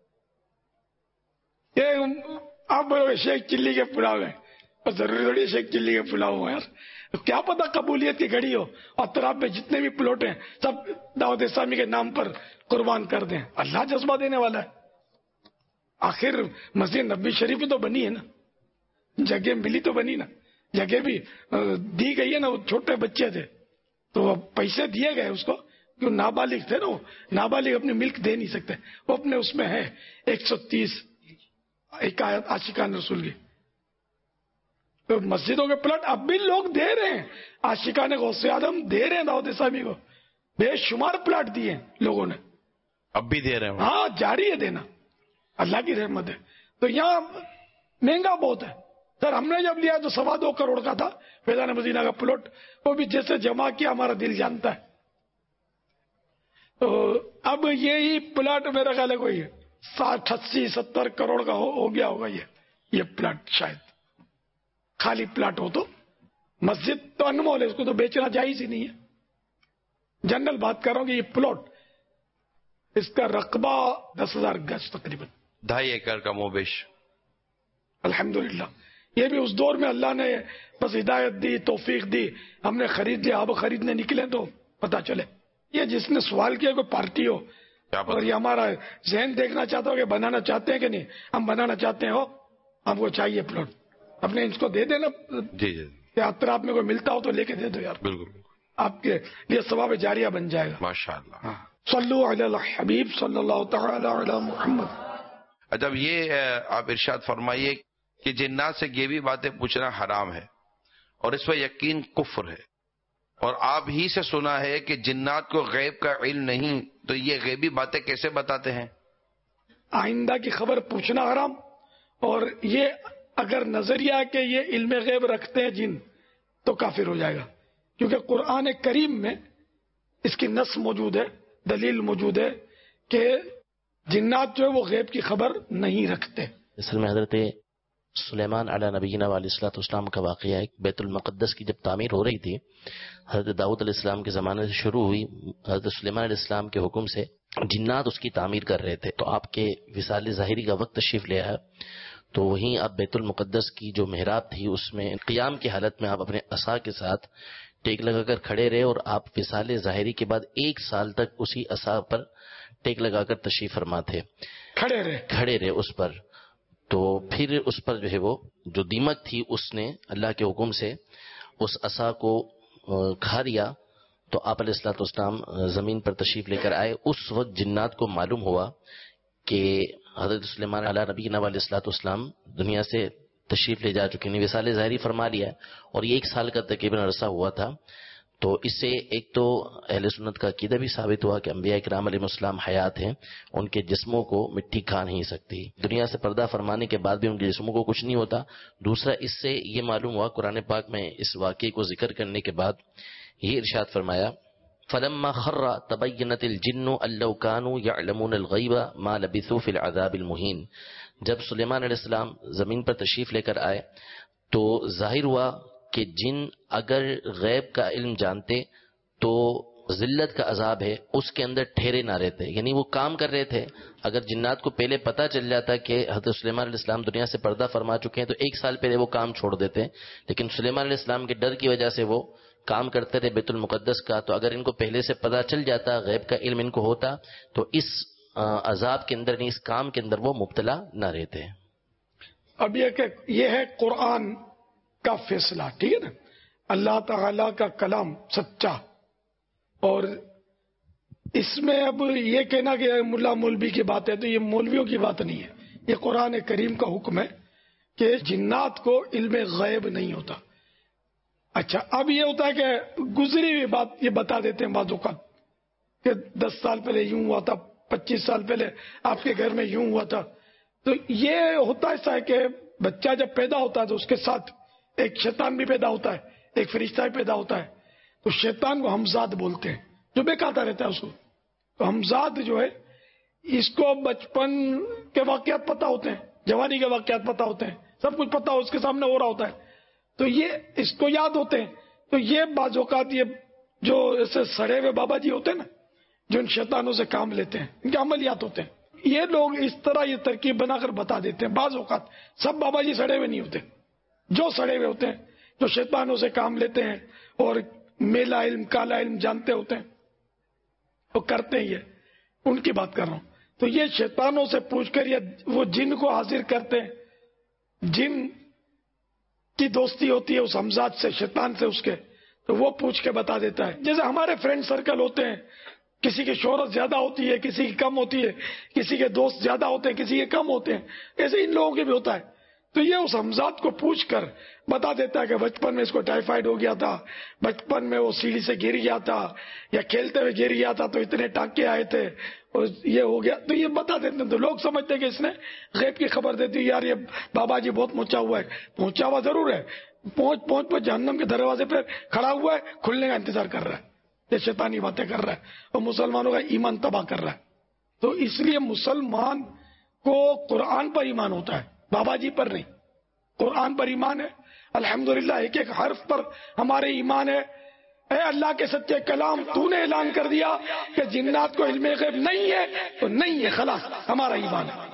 یہ آپ بولو شیخ چلی کے پلاؤ ہے، اور ضروری تھوڑی شیخ چلی کے پلاؤ ہو یار. کیا پتا قبولیت کی گھڑی ہو اور طرف میں جتنے بھی پلاٹ ہیں سب دعوت اسلامی کے نام پر قربان کر دیں. اللہ جذبہ دینے والا ہے. آخر مسجد نبی شریف تو بنی ہے نا، جگہ ملی تو بنی نا، جگہ بھی دی گئی ہے نا. وہ چھوٹے بچے تھے تو وہ پیسے دیے گئے اس کو، جو نابالغ تھے نا، وہ نابالغ اپنے ملک دے نہیں سکتے، وہ اپنے اس میں ہے 130 ایک آیت عاشقان رسول کی. تو مسجدوں کے پلاٹ اب بھی لوگ دے رہے ہیں، عاشقان غوث اعظم دے رہے ہیں دعوت اسلامی کو، بے شمار پلاٹ دیے ہیں لوگوں نے، اب بھی دے رہے ہیں. ہاں جاری ہے دینا، اللہ کی رحمت ہے. تو یہاں مہنگا بہت ہے سر. ہم نے جب لیا تو 2.25 کروڑ کا تھا فیضان مدینہ کا پلاٹ، وہ بھی جیسے جمع کیا ہمارا دل جانتا ہے. تو اب یہی پلاٹ میرا خیال ہے کوئی 60 80 70 کروڑ کا ہو گیا ہوگا یہ پلاٹ. شاید خالی پلاٹ ہو تو مسجد تو انمول ہے، اس کو تو بیچنا جائز ہی نہیں ہے. جنرل بات کر رہا ہوں کہ یہ پلاٹ اس کا رقبہ 10,000 گز تقریباً 2.5 ایکڑ کا موبیش. الحمدللہ یہ بھی اس دور میں اللہ نے بس ہدایت دی، توفیق دی، ہم نے خرید لیا. اب خریدنے نکلے تو پتا چلے. یہ جس نے سوال کیا کوئی پارٹی ہو اور یہ ہمارا ذہن دیکھنا چاہتا ہو کہ بنانا چاہتے ہیں کہ نہیں، ہم بنانا چاہتے ہیں، ہو ہم کو چاہیے پلاٹ، اپنے ان کو دے دینا. جی جی یا اطراف میں کوئی ملتا ہو تو لے کے دے دو یار، بالکل آپ کے لیے ثواب جاریہ بن جائے گا. ماشاءاللہ. صلو علی الحبیب صلی اللہ تعالی علی محمد. اچھا یہ آپ ارشاد فرمائیے کہ جنات سے یہ بھی باتیں پوچھنا حرام ہے اور اس پر یقین کفر ہے، اور آپ ہی سے سنا ہے کہ جنات کو غیب کا علم نہیں، تو یہ غیبی باتیں کیسے بتاتے ہیں؟ آئندہ کی خبر پوچھنا حرام، اور یہ اگر نظریہ کہ یہ علم غیب رکھتے ہیں جن تو کافر ہو جائے گا، کیونکہ قرآن کریم میں اس کی نص موجود ہے، دلیل موجود ہے کہ جنات جو ہے وہ غیب کی خبر نہیں رکھتے. اصل میں حضرت سلیمان علیہ نبینا علیہ الصلوۃ والسلام کا واقعہ ہے. بیت المقدس کی جب تعمیر ہو رہی تھی، حضرت داؤد علیہ السلام کے زمانے سے شروع ہوئی. حضرت سلیمان علیہ السلام کے حکم سے جنات اس کی تعمیر کر رہے تھے، تو آپ کے وصال ظاہری کا وقت تشریف لے آیا. تو وہیں آپ بیت المقدس کی جو محراب تھی اس میں قیام کی حالت میں آپ اپنے عصا کے ساتھ ٹیک لگا کر کھڑے رہے، اور آپ وصال ظاہری کے بعد 1 سال تک اسی عصا پر ٹیک لگا کر تشریف فرما تھے، کھڑے رہے اس پر. تو پھر اس پر جو ہے وہ جو دیمک تھی اس نے اللہ کے حکم سے اس عصا کو کھا لیا. تو آپ علیہ الصلوۃ والسلام زمین پر تشریف لے کر آئے. اس وقت جنات کو معلوم ہوا کہ حضرت سلیمان علیہ نبینا علیہ الصلوۃ والسلام دنیا سے تشریف لے جا چکے ہیں، وصال ظاہری فرما لیا ہے، اور یہ 1 سال کا تقریباً عرصہ ہوا تھا. تو اس سے ایک تو اہل سنت کا عقیدہ بھی ثابت ہوا کہ انبیاء کرام علیہ السلام حیات ہیں، ان کے جسموں کو مٹی کھا نہیں سکتی، دنیا سے پردہ فرمانے کے بعد بھی ان کے جسموں کو کچھ نہیں ہوتا. دوسرا اس سے یہ معلوم ہوا قرآن پاک میں اس واقعے کو ذکر کرنے کے بعد یہ ارشاد فرمایا فلما خر تبینت الجن ان لو كانوا يعلمون الغیب ما لبثوا في العذاب المہین. جب سلیمان علیہ السلام زمین پر تشریف لے کر آئے تو ظاہر ہوا کہ جن اگر غیب کا علم جانتے تو ذلت کا عذاب ہے اس کے اندر ٹھہرے نہ رہتے. یعنی وہ کام کر رہے تھے، اگر جنات کو پہلے پتہ چل جاتا کہ حضرت سلیمان علیہ السلام دنیا سے پردہ فرما چکے ہیں تو 1 سال پہلے وہ کام چھوڑ دیتے، لیکن سلیمان علیہ السلام کے ڈر کی وجہ سے وہ کام کرتے تھے بیت المقدس کا. تو اگر ان کو پہلے سے پتہ چل جاتا، غیب کا علم ان کو ہوتا، تو اس عذاب کے اندر نہیں، اس کام کے اندر وہ مبتلا نہ رہتے. اب یہ ہے قرآن کا فیصلہ، ٹھیک ہے نا، اللہ تعالی کا کلام سچا. اور اس میں اب یہ کہنا کہ ملا مولوی کی بات ہے تو یہ مولویوں کی بات نہیں ہے، یہ قرآن کریم کا حکم ہے کہ جنات کو علم غیب نہیں ہوتا. اچھا اب یہ ہوتا ہے کہ گزری ہوئی بات یہ بتا دیتے ہیں بعض اوقات کہ 10 سال پہلے یوں ہوا تھا، 25 سال پہلے آپ کے گھر میں یوں ہوا تھا. تو یہ ہوتا ایسا ہے کہ بچہ جب پیدا ہوتا ہے تو اس کے ساتھ ایک شیطان بھی پیدا ہوتا ہے، ایک فرشتہ بھی پیدا ہوتا ہے. تو شیطان کو ہمزاد بولتے ہیں، جو بے کہتا رہتا ہے اس کو. تو ہمزاد جو ہے اس کو بچپن کے واقعات پتا ہوتے ہیں، جوانی کے واقعات پتا ہوتے ہیں، سب کچھ پتا ہو اس کے سامنے ہو رہا ہوتا ہے، تو یہ اس کو یاد ہوتے ہیں. تو یہ بعض اوقات یہ جو ایسے سڑے ہوئے بابا جی ہوتے ہیں نا، جو ان شیطانوں سے کام لیتے ہیں، ان کے عملیات ہوتے ہیں، یہ لوگ اس طرح یہ ترکیب بنا کر بتا دیتے ہیں. بعض اوقات سب بابا جی سڑے ہوئے نہیں ہوتے، جو سڑے ہوئے ہوتے ہیں، جو شیطانوں سے کام لیتے ہیں اور میلا علم کالا علم جانتے ہوتے ہیں، وہ کرتے ہیں، یہ ان کی بات کر رہا ہوں. تو یہ شیطانوں سے پوچھ کر یہ وہ جن کو حاضر کرتے ہیں، جن کی دوستی ہوتی ہے اس ہمزاد سے، شیطان سے اس کے، تو وہ پوچھ کے بتا دیتا ہے. جیسے ہمارے فرینڈ سرکل ہوتے ہیں، کسی کی شہرت زیادہ ہوتی ہے، کسی کی کم ہوتی ہے، کسی کے دوست زیادہ ہوتے ہیں، کسی کے کم ہوتے ہیں، ایسے ان لوگوں کے بھی ہوتا ہے. تو یہ اس ہمزاد کو پوچھ کر بتا دیتا ہے کہ بچپن میں اس کو ٹائیفائڈ ہو گیا تھا، بچپن میں وہ سیڑھی سے گر گیا تھا، یا کھیلتے ہوئے گر گیا تھا تو اتنے ٹانکے آئے تھے اور یہ ہو گیا. تو یہ بتا دیتے ہیں. تو لوگ سمجھتے ہیں کہ اس نے غیب کی خبر دیتی ہے، یار یہ بابا جی بہت پہنچا ہوا ہے. پہنچا ہوا ضرور ہے، پہنچ جہنم کے دروازے پہ کھڑا ہوا ہے، کھلنے کا انتظار کر رہا ہے. یہ شیطانی باتیں کر رہا ہے اور مسلمانوں کا ایمان تباہ کر رہا ہے. تو اس لیے مسلمان کو قرآن پر ایمان ہوتا ہے، بابا جی پر نہیں. قرآن پر ایمان ہے، الحمدللہ ایک ایک حرف پر ہمارے ایمان ہے. اے اللہ کے سچے کلام، تو نے اعلان کر دیا کہ جنات کو علم غیب نہیں ہے تو نہیں ہے، خلاص ہمارا ایمان ہے.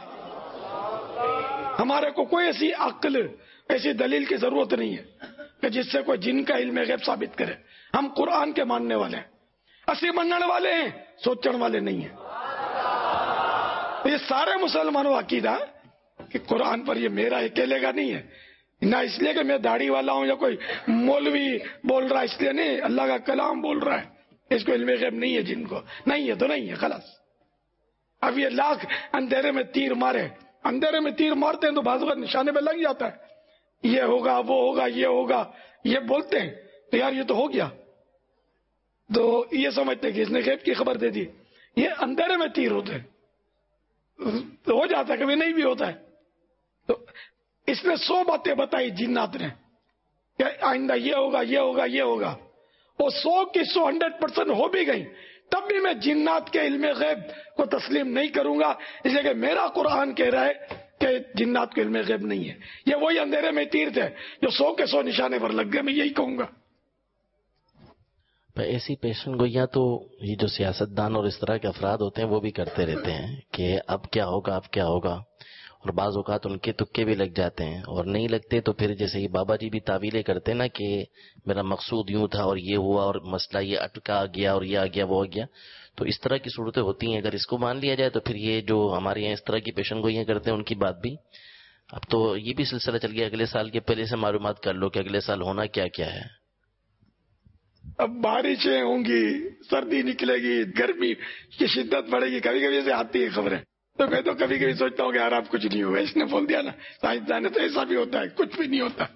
ہمارے کو کوئی ایسی عقل، ایسی دلیل کی ضرورت نہیں ہے کہ جس سے کوئی جن کا علم غیب ثابت کرے. ہم قرآن کے ماننے والے ہیں، اسی مننے والے ہیں، سوچنے والے نہیں ہیں. یہ سارے مسلمانوں عقیدہ کہ قرآن پر یہ میرا اکیلے کا نہیں ہے، نہ اس لیے کہ میں داڑھی والا ہوں یا کوئی مولوی بول رہا ہے اس لیے نہیں، اللہ کا کلام بول رہا ہے. اس کو علم غیب نہیں ہے، جن کو نہیں ہے تو نہیں ہے، خلاص. اب یہ لاکھ اندھیرے میں تیر مارے، اندھیرے میں تیر مارتے ہیں تو بعض اوقات نشانے میں لگ جاتا ہے، یہ ہوگا وہ ہوگا یہ ہوگا، یہ بولتے ہیں تو یار یہ تو ہو گیا، تو یہ سمجھتے ہیں کہ اس نے غیب کی خبر دے دی. یہ اندھیرے میں تیر ہوتے ہیں، تو ہو جاتا ہے، کبھی نہیں بھی ہوتا ہے. تو اس نے 100 باتیں بتائی جنات نے کہ آئندہ یہ ہوگا یہ ہوگا یہ ہوگا، اور 100 کی 100% ہو بھی گئی، تب بھی میں جنات کے علم غیب کو تسلیم نہیں کروں گا، اس لیے کہ میرا قرآن کہہ رہا ہے کہ جنات کے علم غیب نہیں ہے. یہ وہی اندھیرے میں تیر تھے جو 100 کے 100 نشانے پر لگ گئے، میں یہی کہوں گا. ایسی پیشن گوئیاں تو یہ جو سیاستدان اور اس طرح کے افراد ہوتے ہیں وہ بھی کرتے رہتے ہیں کہ اب کیا ہوگا اب کیا ہوگا، اور بعض اوقات ان کے تکے بھی لگ جاتے ہیں، اور نہیں لگتے تو پھر جیسے یہ بابا جی بھی تعویلیں کرتے ہیں نا کہ میرا مقصود یوں تھا اور یہ ہوا اور مسئلہ یہ اٹکا گیا اور یہ آ گیا وہ آ گیا. تو اس طرح کی صورتیں ہوتی ہیں. اگر اس کو مان لیا جائے تو پھر یہ جو ہمارے یہاں اس طرح کی پیشن گوئیاں کرتے ہیں ان کی بات بھی اب تو یہ بھی سلسلہ چل گیا، اگلے سال کے پہلے سے معلومات کر لو کہ اگلے سال ہونا کیا کیا ہے. اب بارشیں ہوں گی، سردی نکلے گی، گرمی کی شدت بڑھے گی، کبھی کبھی ایسے آتی ہیں خبریں. تو میں تو کبھی کبھی سوچتا ہوں کہ یار اب کچھ نہیں ہوگا، اس نے بول دیا نا سائنسدان نے، تو ایسا بھی ہوتا ہے، کچھ بھی نہیں ہوتا.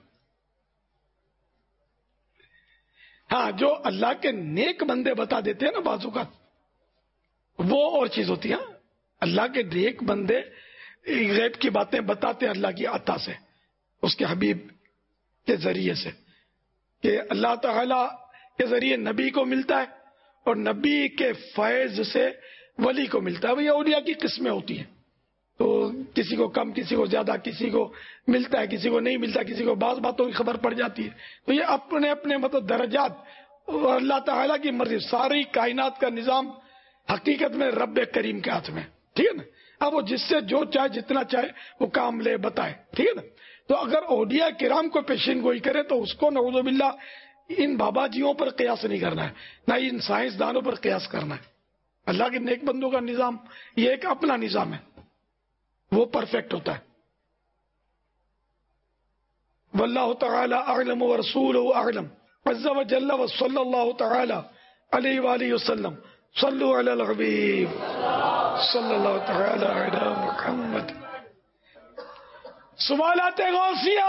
ہاں جو اللہ کے نیک بندے بتا دیتے ہیں نا بعض اوقات، وہ اور چیز ہوتی ہے. اللہ کے نیک بندے غیب کی باتیں بتاتے ہیں اللہ کی عطا سے، اس کے حبیب کے ذریعے سے، کہ اللہ تعالی کے ذریعے نبی کو ملتا ہے اور نبی کے فیض سے ولی کو ملتا ہے. یہ اولیاء کی قسمیں ہوتی ہیں، تو کسی کو کم، کسی کو زیادہ، کسی کو ملتا ہے، کسی کو نہیں ملتا، کسی کو بعض باتوں کی خبر پڑ جاتی ہے. تو یہ اپنے اپنے مطلب درجات اور اللہ تعالیٰ کی مرضی. ساری کائنات کا نظام حقیقت میں رب کریم کے ہاتھ میں، ٹھیک ہے نا. اب وہ جس سے جو چاہے جتنا چاہے وہ کام لے بتائے، ٹھیک ہے نا. تو اگر اولیاء کرام کو پیشین گوئی کرے تو اس کو نعوذ باللہ ان بابا جیوں پر قیاس نہیں کرنا ہے، نہ ان سائنسدانوں پر قیاس کرنا ہے. اللہ کے نیک بندوں کا نظام یہ ایک اپنا نظام ہے، وہ پرفیکٹ ہوتا ہے. واللہ تعالی اعلم ورسولہ اعلم عز وجل وصلی اللہ تعالی علیہ وآلہ وسلم. صلو علی الحبیب صلی اللہ تعالی علی محمد. سوالات غوثیہ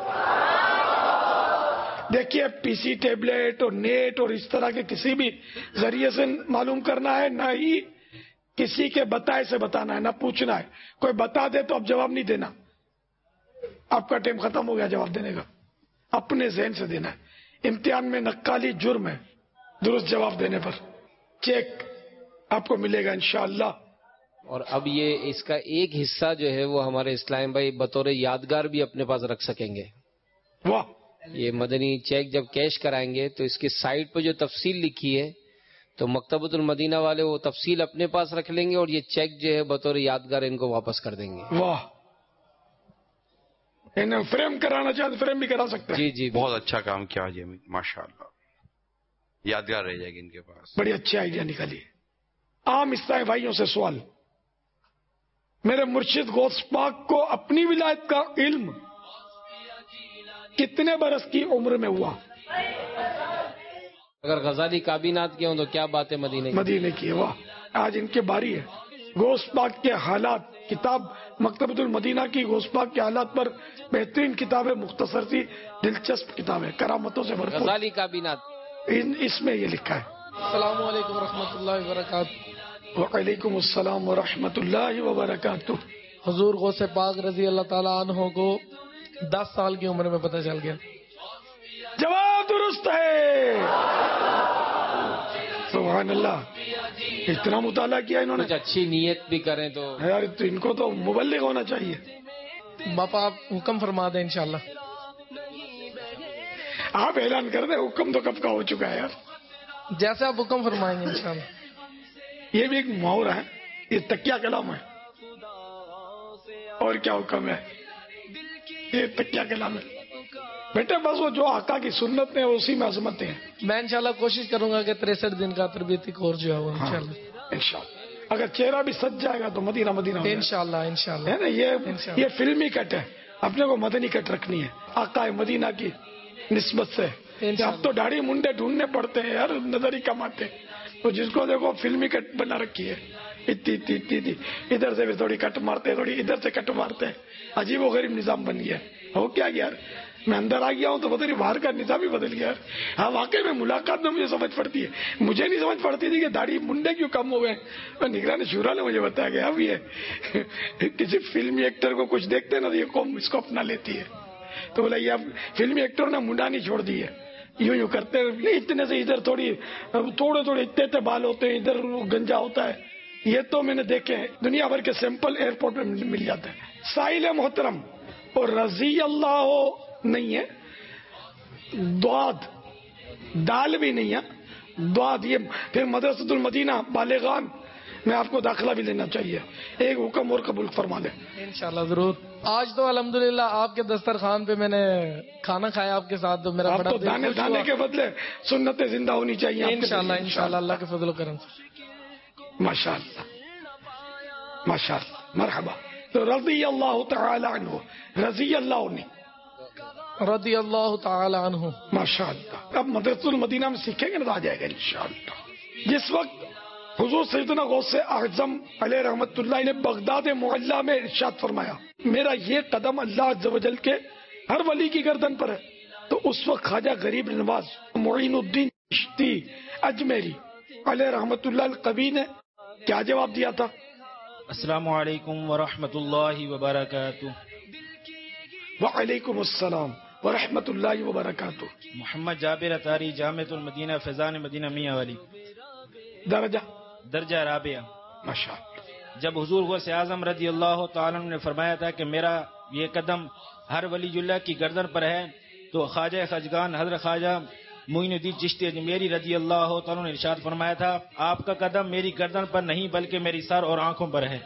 دیکھیے، پی سی ٹیبلٹ اور نیٹ اور اس طرح کے کسی بھی ذریعے سے معلوم کرنا ہے، نہ ہی کسی کے بتائے سے بتانا ہے، نہ پوچھنا ہے. کوئی بتا دے تو اب جواب نہیں دینا، آپ کا ٹائم ختم ہو گیا جواب دینے کا، اپنے ذہن سے دینا ہے. امتحان میں نقالی جرم ہے، درست جواب دینے پر چیک آپ کو ملے گا انشاءاللہ. اور اب یہ اس کا ایک حصہ جو ہے وہ ہمارے اسلام بھائی بطور یادگار بھی اپنے پاس رکھ سکیں گے. واہ. یہ مدنی چیک جب کیش کرائیں گے تو اس کی سائٹ پہ جو تفصیل لکھی ہے تو مکتبۃ المدینہ والے وہ تفصیل اپنے پاس رکھ لیں گے اور یہ چیک جو ہے بطور یادگار ان کو واپس کر دیں گے. واہ. انہیں فریم کرانا چاہتے فریم بھی کرا سکتے ہیں. جی جی بہت اچھا کام کیا جی، ماشاءاللہ، یادگار رہ جائے گی ان کے پاس. بڑی اچھی آئیڈیا نکالی. عام اسلامی بھائیوں سے سوال، میرے مرشد غوث پاک کو اپنی ولایت کا علم کتنے برس کی عمر میں ہوا؟ اگر غزالی کابینات کے ہوں تو کیا بات ہے مدینے کی. واہ. آج ان کے باری ہے. غوث پاک کے حالات، کتاب مکتبۃ المدینہ کی غوث پاک کے حالات پر بہترین کتاب ہے، مختصر سی دلچسپ کتاب ہے، کرامتوں سے بھرپور. غزالی کابینات اس میں یہ لکھا ہے. السلام علیکم ورحمۃ اللہ وبرکاتہ. وعلیکم السلام ورحمۃ اللہ وبرکاتہ. حضور غوث پاک رضی اللہ تعالیٰ عنہ کو 10 سال کی عمر میں پتہ چل گیا. جواب درست ہے. سبحان اللہ. اتنا مطالعہ کیا انہوں نے. اچھی نیت بھی کریں تو یار ان کو تو مبلغ ہونا چاہیے. باپا آپ حکم فرما دیں انشاءاللہ. آپ اعلان کر دیں. حکم تو کب کا ہو چکا ہے یار. جیسے آپ حکم فرمائیں گے انشاءاللہ. یہ بھی ایک محاورہ ہے، یہ تکیہ کلام ہے. اور کیا حکم ہے؟ یہ تکیہ کلام ہے بیٹے. بس وہ جو آقا کی سنت ہے اسی میں عظمت ہیں. میں انشاءاللہ کوشش کروں گا کہ 63 دن کا تربیتی کورس جو ہے وہ انشاءاللہ اگر چہرہ بھی سج جائے گا تو مدینہ انشاءاللہ ہے نا. یہ فلمی کٹ ہے، اپنے کو مدنی کٹ رکھنی ہے آقا مدینہ کی نسبت سے. اب تو داڑھی منڈے ڈھونڈنے پڑتے ہیں یار، نظر ہی کم آتے. تو جس کو دیکھو فلمی کٹ بنا رکھی ہے، اتنی ادھر سے بھی تھوڑی کٹ مارتے، تھوڑی ادھر سے کٹ مارتے. عجیب و غریب نظام بن گیا. ہو کیا یار، میں اندر آ گیا ہوں تو پتہ نہیں باہر کا نظام ہی بدل گیا. ہاں واقعی میں ملاقات میں مجھے سمجھ پڑتی ہے. مجھے نہیں سمجھ پڑتی تھی کہ داڑھی منڈے کیوں کم ہوئے. نگران شورا نے مجھے بتایا کہ اب یہ کسی فلمی ایکٹر کو کچھ دیکھتے نا تو یہ قوم اس کو اپنا لیتی ہے. تو بولا یہ اب فلمی ایکٹر نے منڈانی چھوڑ دی ہے، یوں کرتے اتنے سے ادھر تھوڑے اتنے بال ہوتے ہیں، ادھر گنجا ہوتا ہے. یہ تو میں نے دیکھے ہیں، دنیا بھر کے سیمپل ایئرپورٹ میں مل جاتے ہیں. سائل محترم اور رضی اللہ نہیں ہے، دعاد دال بھی نہیں ہے، دعاد. یہ پھر مدرسۃ المدینہ بالغان میں آپ کو داخلہ بھی لینا چاہیے. ایک حکم اور قبول فرما لیں انشاءاللہ ضرور. آج تو الحمدللہ آپ کے دسترخوان پہ میں نے کھانا کھایا آپ کے ساتھ، تو میرا بڑا دانے کے بدلے سنتیں زندہ ہونی چاہیے انشاءاللہ اللہ کے فضل و کرم سے. ماشاءاللہ ماشاءاللہ مرحبا. تو رضی اللہ تعالی عنہ، رضی اللہ عنہ، رضی اللہ تعالی عنہ. ماشاءاللہ. اب مدرسۃ المدینہ میں سیکھیں گے نا تو آ جائے گا انشاءاللہ. جس وقت حضور سیدنا غوث اعظم علیہ رحمت اللہ نے بغداد معلیٰ میں ارشاد فرمایا میرا یہ قدم اللہ عز و جل کے ہر ولی کی گردن پر ہے، تو اس وقت خواجہ غریب نواز معین الدین چشتی اجمیری علیہ رحمت اللہ القوی نے کیا جواب دیا تھا؟ السلام علیکم ورحمۃ اللہ وبرکاتہ. وعلیکم السلام ورحمۃ اللہ وبرکاتہ. محمد جابر اطاری، جامعۃ المدینہ فیضان مدینہ میاں والی. درجہ رابعہ. ماشاءاللہ. جب حضور غوث اعظم رضی اللہ تعالیٰ عنہ نے فرمایا تھا کہ میرا یہ قدم ہر ولی اللہ کی گردن پر ہے، تو خواجہ خواجگان حضرت خواجہ معین الدین چشتی اجمیری رضی اللہ تعالیٰ نے ارشاد فرمایا تھا آپ کا قدم میری گردن پر نہیں بلکہ میری سر اور آنکھوں پر ہے.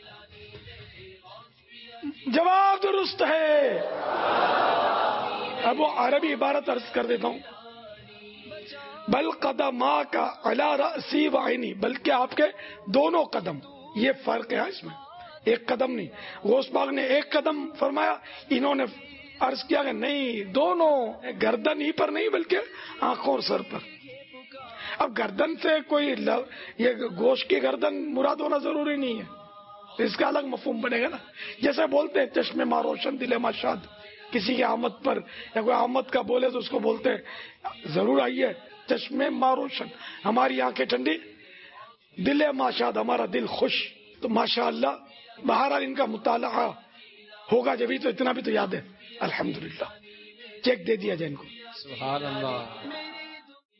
جواب درست ہے. اب وہ عربی عبارت عرض کر دیتا ہوں. بل قدماک علی رأسی وعینی، بلکہ آپ کے دونوں قدم. یہ فرق ہے اس میں، ایک قدم نہیں. غوث پاک نے ایک قدم فرمایا، انہوں نے عرض کیا کہ نہیں، دونوں، گردن ہی پر نہیں بلکہ آنکھوں اور سر پر. اب گردن سے کوئی یہ گوشت کی گردن مراد ہونا ضروری نہیں ہے، اس کا الگ مفہوم بنے گا نا. جیسے بولتے ہیں چشمے ماں روشن دل ماں شاد، کسی کی آمد پر یا کوئی آمد کا بولے تو اس کو بولتے ہیں ضرور آئیے چشمے ماں روشن، ہماری آنکھیں ٹھنڈی، دل ماں شاد، ہمارا دل خوش. تو ماشاءاللہ بہرحال ان کا مطالعہ ہوگا جبھی تو اتنا بھی تو یاد ہے. الحمدللہ چیک دے دیا جائے ان کو. سبحان اللہ.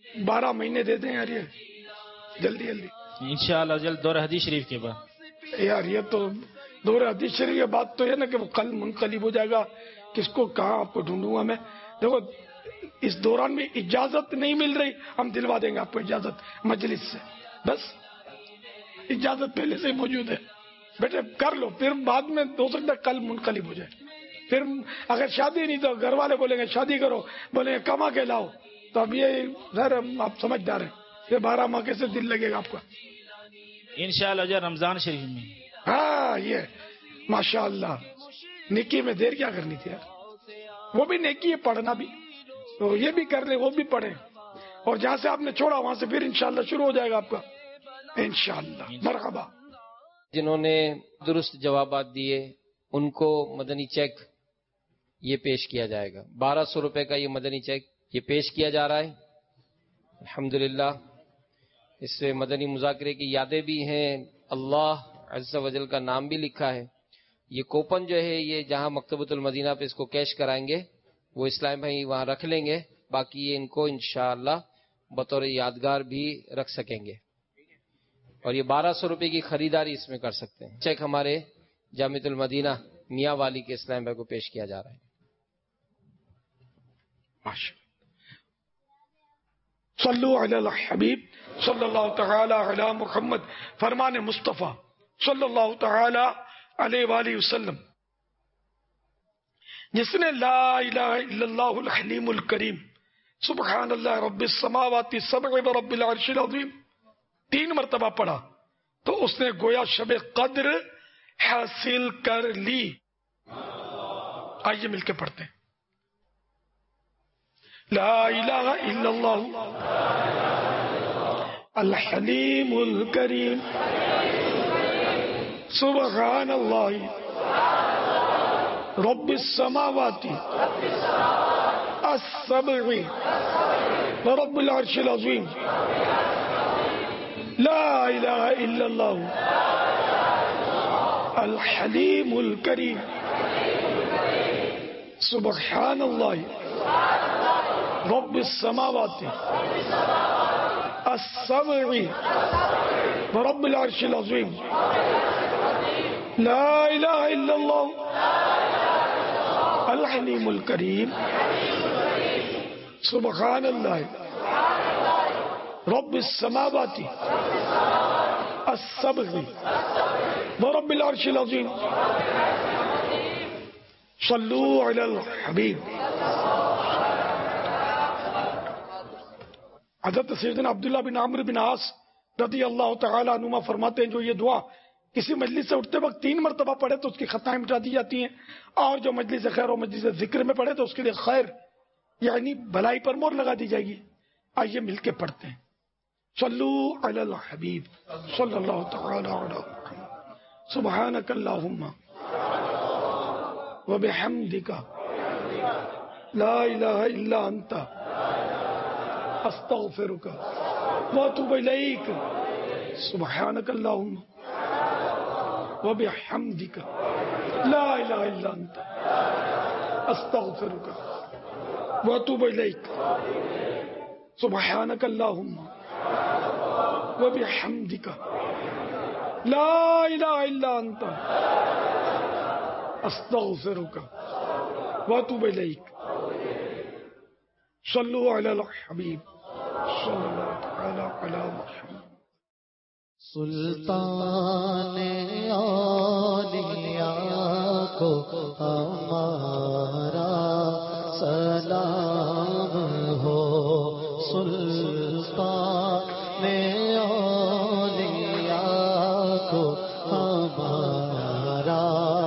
12 مہینے دے دیں یار، یہ جلدی جلدی انشاءاللہ جلد دور حدیث شریف کے بعد. یار. یہ تو دور حدیث شریف یہ بات تو ہے نا کہ وہ کل منقلب ہو جائے گا. کس کو کہاں آپ کو ڈھونڈوں گا میں. دیکھو اس دوران میں اجازت نہیں مل رہی، ہم دلوا دیں گے آپ کو اجازت مجلس سے. بس اجازت پہلے سے موجود ہے، بیٹے کر لو. پھر بعد میں ہو سکتا ہے کل منقلب ہو جائے. پھر اگر شادی نہیں تو گھر والے بولیں گے شادی کرو، بولیں گے کما کے لاؤ. تو اب یہ ظاہر آپ سمجھدار ہیں، یہ 12 ماہ کیسے دل لگے گا آپ کا. انشاءاللہ جو رمضان شریف میں. ہاں یہ ماشاء اللہ نیکی میں دیر کیا کرنی تھی یار. وہ بھی نیکی ہے، پڑھنا بھی، تو یہ بھی کر لیں وہ بھی پڑھیں. اور جہاں سے آپ نے چھوڑا وہاں سے پھر انشاءاللہ شروع ہو جائے گا آپ کا انشاءاللہ. مرحبا. جنہوں نے درست جوابات دیے ان کو مدنی چیک یہ پیش کیا جائے گا. 1200 روپے کا یہ مدنی چیک یہ پیش کیا جا رہا ہے. الحمدللہ اس سے مدنی مذاکرے کی یادیں بھی ہیں، اللہ عز و جل کا نام بھی لکھا ہے. یہ کوپن جو ہے یہ جہاں مکتبۃ المدینہ پہ اس کو کیش کرائیں گے وہ اسلام بھائی وہاں رکھ لیں گے. باقی یہ ان کو انشاءاللہ بطور یادگار بھی رکھ سکیں گے. اور یہ 1200 روپے کی خریداری اس میں کر سکتے ہیں. چیک ہمارے جامعۃ المدینہ میاں والی کے اسلام بھائی کو پیش کیا جا رہا ہے. صلو علی الحبیب صلی اللہ تعالی علی محمد. فرمان مصطفیٰ صلی اللہ تعالی علیہ وآلہ وسلم، جس نے لا الہ الا اللہ الحلیم الکریم سبحان اللہ رب السماوات السبع ورب العرش العظیم 3 مرتبہ پڑھا تو اس نے گویا شب قدر حاصل کر لی. آئیے مل کے پڑھتے ہیں. لا الہ الا اللہ الحلیم الکریم سبحان اللہ رب السماوات السبع ورب العرش العظیم. لا الہ الا اللہ الحلیم الکریم سبحان اللہ رب السماوات السبع ورب العرش العظیم. لا الہ الا اللہ الحلیم الکریم سبحان اللہ رب السماوات السبع ورب العرش العظیم. صلو علی الحبیب. حضرت سیدنا عبداللہ بن عمرو بن عاص رضی اللہ تعالی عنہما فرماتے ہیں جو یہ دعا کسی مجلس سے اٹھتے وقت 3 مرتبہ پڑھے تو اس کی خطائیں مٹا دی جاتی ہیں، اور جو مجلس خیر و مجلس ذکر میں پڑھے تو اس کے لیے خیر یعنی بھلائی پر مہر لگا دی جائے گی. آئیے مل کے پڑھتے ہیں. صلو علی الحبیب صلی اللہ تعالی علی سبحانک اللہم وبحمدک لا الہ الا انت استغفرک واتوب الیک. سبحانک اللہم وبحمدک لا الہ الا انت استغفرک واتوب الیک. سبحانک اللہم وبحمدک لا الہ الا انت استغفرک واتوب الیک. صلو علی الحبیب صلی اللہ تعالی علی محمد. سلطان اولیاء کو ہمارا سلام ہو. سلطان اولیاء کو ہمارا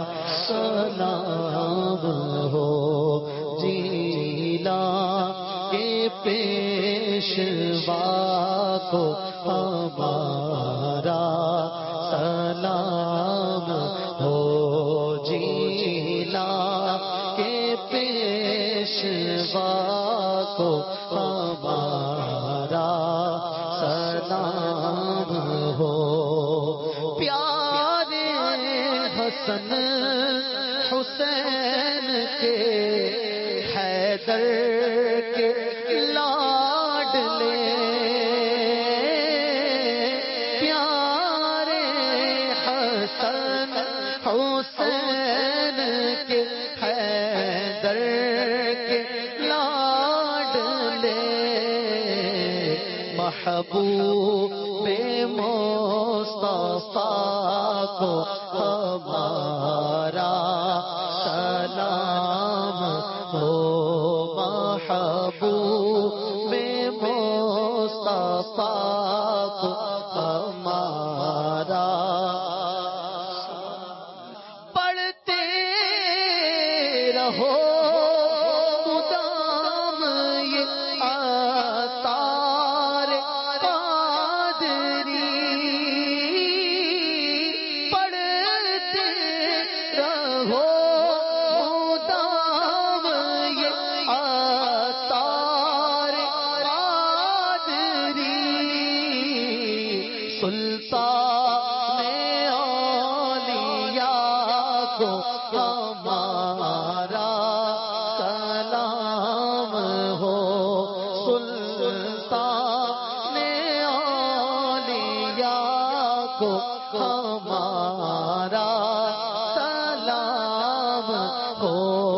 سلام ہو. جیلا کے پیشوا کو ہمارا سلام ہو. جیلا کے پیشوا کو ہمارا سلام ہو. پیارے حسن حسین کے حیدر کے لاڈلے کو ہمارا سلام ہو محبوب مصطفیٰ کو ہمارا پڑھتے رہو مدام یہ آثار قادری پڑھتے رہو مدام یہ آثار قادری سلطان اولیاء کو ہمارا سلام ہو سلطان اولیاء کو ہمارا سلام ہو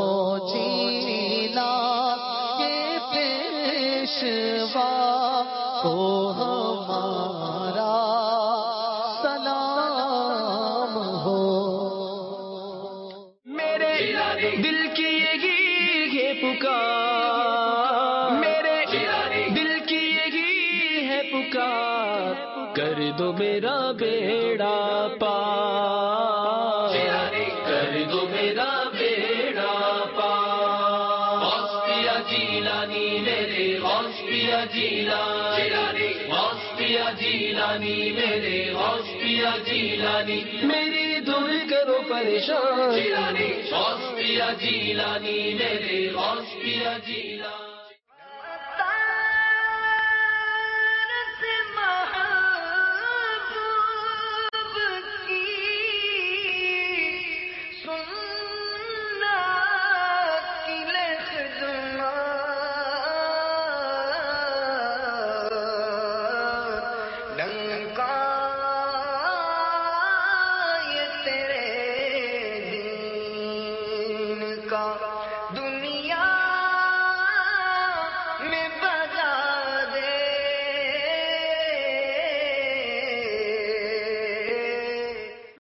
جینا کے پیشوا کو ہمارا سلام ہو میرے دل کی یہی ہے پکار میرے دل کی یہی ہے پکار کر دو میرا بیڑا پار کر دو میرا بیڑا پار غوث پیا جیلانی میرے غوث پیا جیلانی غوث پیا جیلانی میرے غوث پیا جیلانی میری دور کرو پریشان غوث پیا جیلانی میرے غوث پیا جیلانی